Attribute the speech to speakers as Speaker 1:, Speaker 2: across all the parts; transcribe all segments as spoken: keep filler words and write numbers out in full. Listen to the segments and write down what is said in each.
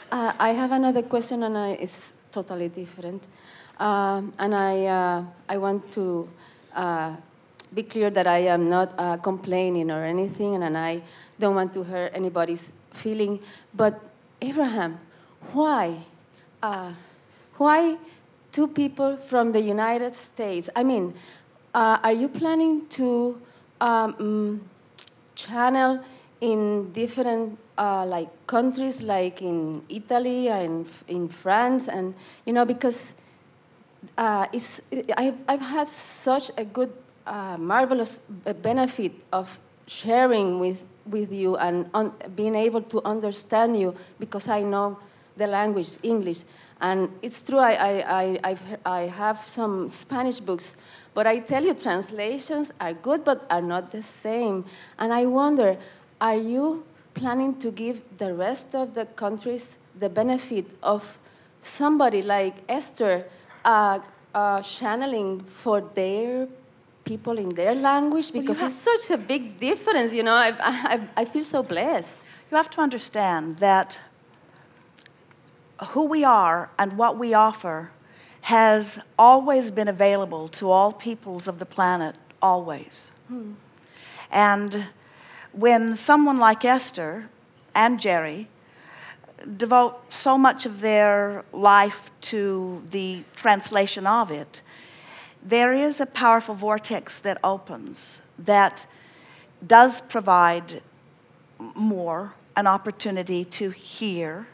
Speaker 1: Uh, I have another question, and I, it's totally different. Um, and I, uh, I want to uh, be clear that I am not uh, complaining or anything, and, and I don't want to hurt anybody's feeling. But Abraham, why? Uh, why two people from the United States? I mean, uh, are you planning to um, channel in different uh, like countries, like in Italy or in, in France, and you know, because uh, it's, I've, I've had such a good, uh, marvelous benefit of sharing with, with you and un, being able to understand you because I know the language, English. And it's true, I, I, I, I've, I have some Spanish books, but I tell you, translations are good, but are not the same. And I wonder, are you planning to give the rest of the countries the benefit of somebody like Esther uh, uh, channeling for their people in their language? Because
Speaker 2: well,
Speaker 1: it's such a big difference, you know. I, I, I feel so blessed.
Speaker 2: You have to understand that who we are and what we offer has always been available to all peoples of the planet, always.
Speaker 1: Hmm.
Speaker 2: And when someone like Esther and Jerry devote so much of their life to the translation of it, there is a powerful vortex that opens that does provide more an opportunity to hear.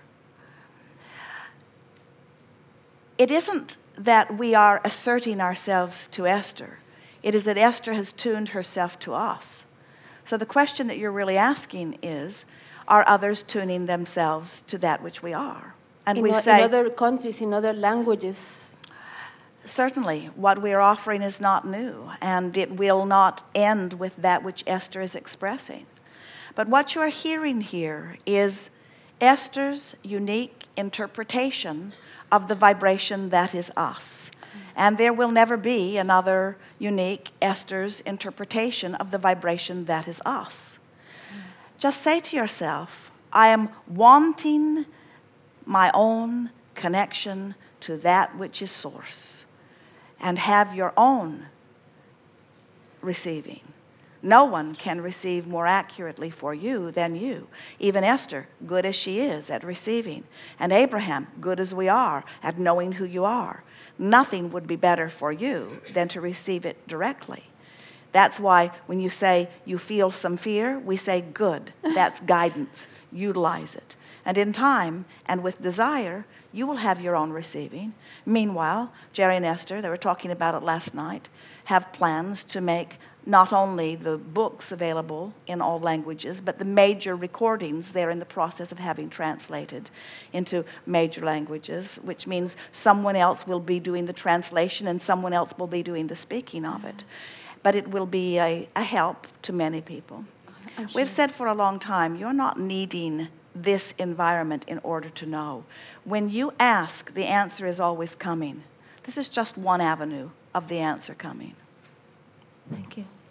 Speaker 2: It isn't that we are asserting ourselves to Esther. It is that Esther has tuned herself to us. So the question that you're really asking is, are others tuning themselves to that which we are? And
Speaker 1: in
Speaker 2: we
Speaker 1: o-
Speaker 2: say,
Speaker 1: in other countries, in other languages.
Speaker 2: certainly, what we're offering is not new, and it will not end with that which Esther is expressing. But what you're hearing here is Esther's unique interpretation of the vibration that is us. And there will never be another unique Esther's interpretation of the vibration that is us. Just say to yourself, I am wanting my own connection to that which is source, and have your own receiving. No one can receive more accurately for you than you. Even Esther, good as she is at receiving, and Abraham, good as we are at knowing who you are. Nothing would be better for you than to receive it directly. That's why when you say you feel some fear, we say good. That's guidance. Utilize it. And in time and with desire, you will have your own receiving. Meanwhile, Jerry and Esther, they were talking about it last night, have plans to make not only the books available in all languages, but the major recordings they're in the process of having translated into major languages, which means someone else will be doing the translation and someone else will be doing the speaking of it. But it will be a, a help to many people.
Speaker 1: I'm sure.
Speaker 2: We've said for a long time, you're not needing this environment in order to know. When you ask, the answer is always coming. This is just one avenue of the answer coming.
Speaker 1: Thank you.